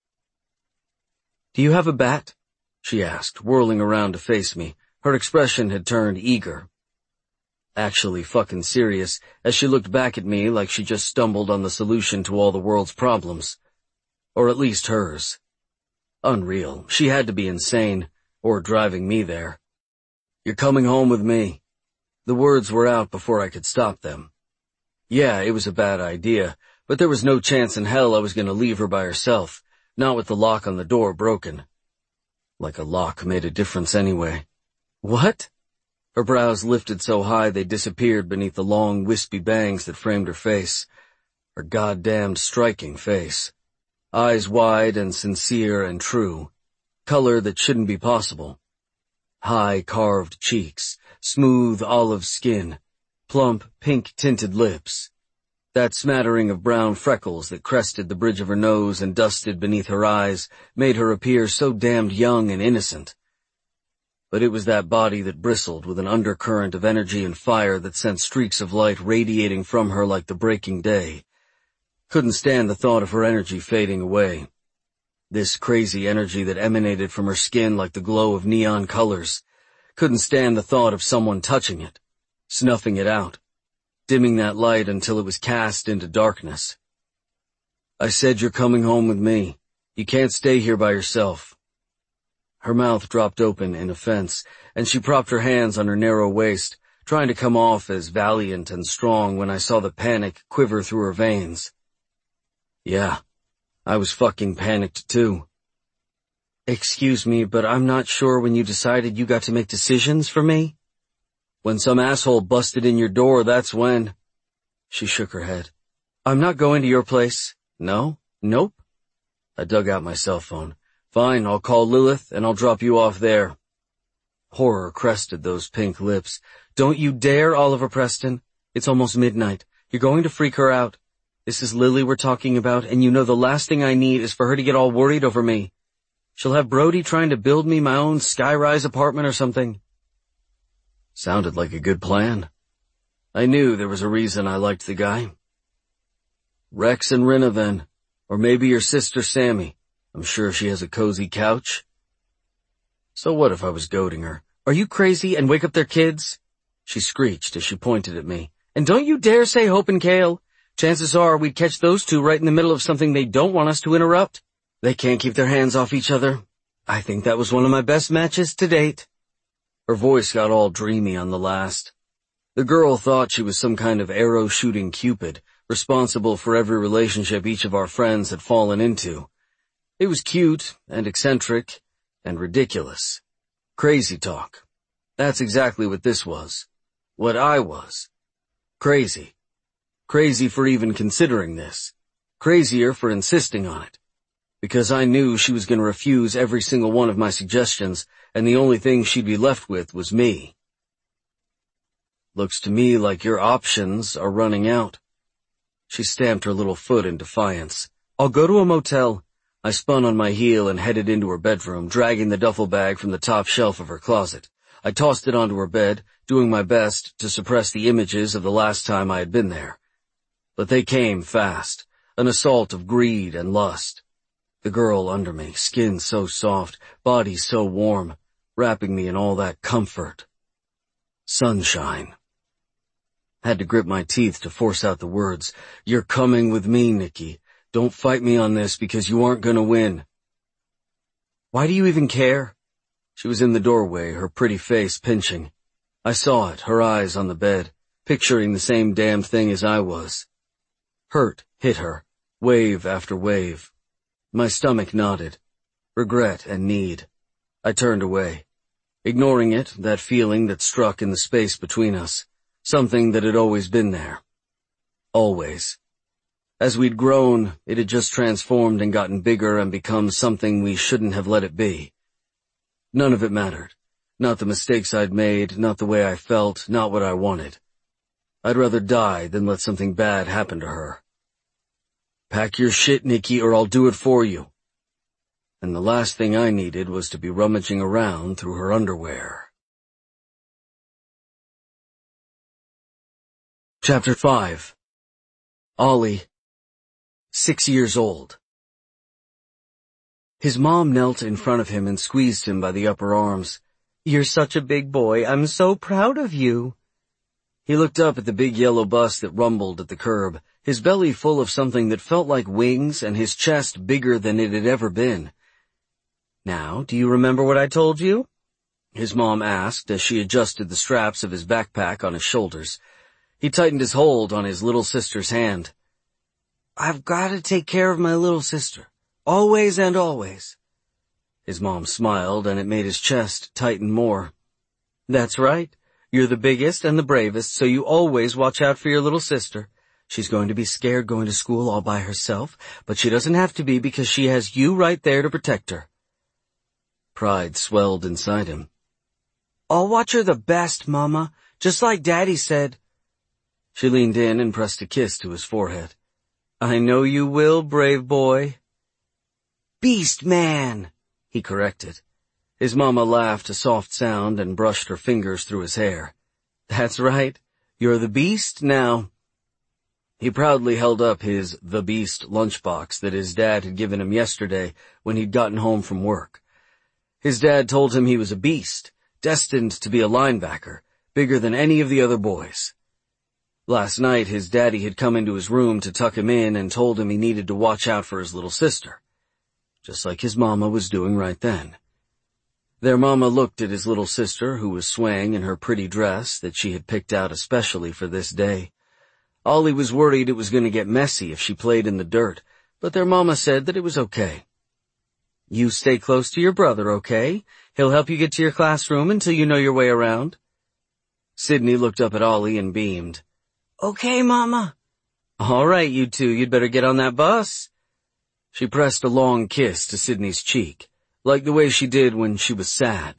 Do you have a bat? She asked, whirling around to face me. Her expression had turned eager. Actually fucking serious, as she looked back at me like she just stumbled on the solution to all the world's problems. Or at least hers. Unreal. She had to be insane, or driving me there. You're coming home with me. The words were out before I could stop them. Yeah, it was a bad idea, but there was no chance in hell I was going to leave her by herself, not with the lock on the door broken. Like a lock made a difference anyway. What? Her brows lifted so high they disappeared beneath the long, wispy bangs that framed her face. Her goddamned striking face. Eyes wide and sincere and true. Color that shouldn't be possible. High carved cheeks, smooth olive skin, plump pink-tinted lips. That smattering of brown freckles that crested the bridge of her nose and dusted beneath her eyes made her appear so damned young and innocent. But it was that body that bristled with an undercurrent of energy and fire that sent streaks of light radiating from her like the breaking day. Couldn't stand the thought of her energy fading away. This crazy energy that emanated from her skin like the glow of neon colors. Couldn't stand the thought of someone touching it, snuffing it out, dimming that light until it was cast into darkness. I said you're coming home with me. You can't stay here by yourself. Her mouth dropped open in offense, and she propped her hands on her narrow waist, trying to come off as valiant and strong when I saw the panic quiver through her veins. Yeah, I was fucking panicked too. Excuse me, but I'm not sure when you decided you got to make decisions for me. When some asshole busted in your door, that's when. She shook her head. I'm not going to your place. No? Nope. I dug out my cell phone. Fine, I'll call Lilith and I'll drop you off there. Horror crested those pink lips. Don't you dare, Oliver Preston. It's almost midnight. You're going to freak her out. This is Lily we're talking about, and you know the last thing I need is for her to get all worried over me. She'll have Brody trying to build me my own skyrise apartment or something. Sounded like a good plan. I knew there was a reason I liked the guy. Rex and Rinna then, or maybe your sister Sammy. I'm sure she has a cozy couch. So what if I was goading her? Are you crazy and wake up their kids? She screeched as she pointed at me. And don't you dare say Hope and Kale. Chances are we'd catch those two right in the middle of something they don't want us to interrupt. They can't keep their hands off each other. I think that was one of my best matches to date. Her voice got all dreamy on the last. The girl thought she was some kind of arrow-shooting Cupid, responsible for every relationship each of our friends had fallen into. It was cute and eccentric and ridiculous. Crazy talk. That's exactly what this was. What I was. Crazy. Crazy for even considering this. Crazier for insisting on it. Because I knew she was going to refuse every single one of my suggestions, and the only thing she'd be left with was me. Looks to me like your options are running out. She stamped her little foot in defiance. I'll go to a motel. I spun on my heel and headed into her bedroom, dragging the duffel bag from the top shelf of her closet. I tossed it onto her bed, doing my best to suppress the images of the last time I had been there. But they came fast, an assault of greed and lust. The girl under me, skin so soft, body so warm, wrapping me in all that comfort. Sunshine. Had to grip my teeth to force out the words. You're coming with me, Nikki. Don't fight me on this because you aren't gonna win. Why do you even care? She was in the doorway, her pretty face pinching. I saw it, her eyes on the bed, picturing the same damn thing as I was. Hurt hit her, wave after wave. My stomach nodded. Regret and need. I turned away, ignoring it, that feeling that struck in the space between us. Something that had always been there. Always. As we'd grown, it had just transformed and gotten bigger and become something we shouldn't have let it be. None of it mattered. Not the mistakes I'd made, not the way I felt, not what I wanted. I'd rather die than let something bad happen to her. Pack your shit, Nikki, or I'll do it for you. And the last thing I needed was to be rummaging around through her underwear. Chapter five. Ollie. Six years old. His mom knelt in front of him and squeezed him by the upper arms. You're such a big boy. I'm so proud of you. He looked up at the big yellow bus that rumbled at the curb, his belly full of something that felt like wings and his chest bigger than it had ever been. Now, do you remember what I told you? His mom asked as she adjusted the straps of his backpack on his shoulders. He tightened his hold on his little sister's hand. I've got to take care of my little sister, always and always. His mom smiled, and it made his chest tighten more. That's right. You're the biggest and the bravest, so you always watch out for your little sister. She's going to be scared going to school all by herself, but she doesn't have to be because she has you right there to protect her. Pride swelled inside him. I'll watch her the best, Mama, just like Daddy said. She leaned in and pressed a kiss to his forehead. I know you will, brave boy. Beast man, he corrected. His mama laughed a soft sound and brushed her fingers through his hair. That's right. You're the beast now. He proudly held up his The Beast lunchbox that his dad had given him yesterday when he'd gotten home from work. His dad told him he was a beast, destined to be a linebacker, bigger than any of the other boys. Last night, his daddy had come into his room to tuck him in and told him he needed to watch out for his little sister, just like his mama was doing right then. Their mama looked at his little sister, who was swaying in her pretty dress that she had picked out especially for this day. Ollie was worried it was going to get messy if she played in the dirt, but their mama said that it was okay. You stay close to your brother, okay? He'll help you get to your classroom until you know your way around. Sydney looked up at Ollie and beamed. Okay, Mama. All right, you two, you'd better get on that bus. She pressed a long kiss to Sydney's cheek, like the way she did when she was sad.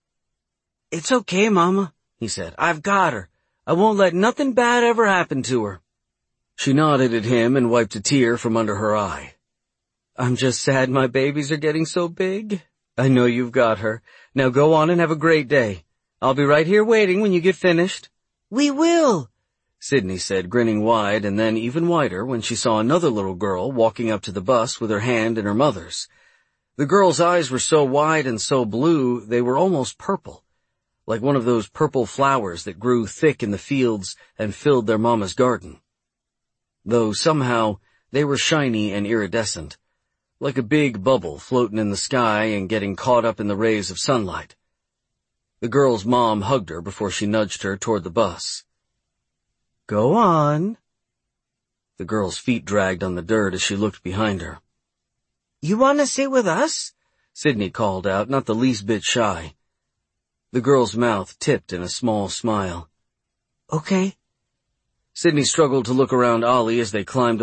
It's okay, Mama, he said. I've got her. I won't let nothing bad ever happen to her. She nodded at him and wiped a tear from under her eye. I'm just sad my babies are getting so big. I know you've got her. Now go on and have a great day. I'll be right here waiting when you get finished. We will, Sydney said, grinning wide and then even wider when she saw another little girl walking up to the bus with her hand in her mother's. The girl's eyes were so wide and so blue they were almost purple, like one of those purple flowers that grew thick in the fields and filled their mama's garden. Though somehow they were shiny and iridescent, like a big bubble floating in the sky and getting caught up in the rays of sunlight. The girl's mom hugged her before she nudged her toward the bus. Go on. The girl's feet dragged on the dirt as she looked behind her. You want to sit with us? Sydney called out, not the least bit shy. The girl's mouth tipped in a small smile. Okay. Sydney struggled to look around Ollie as they climbed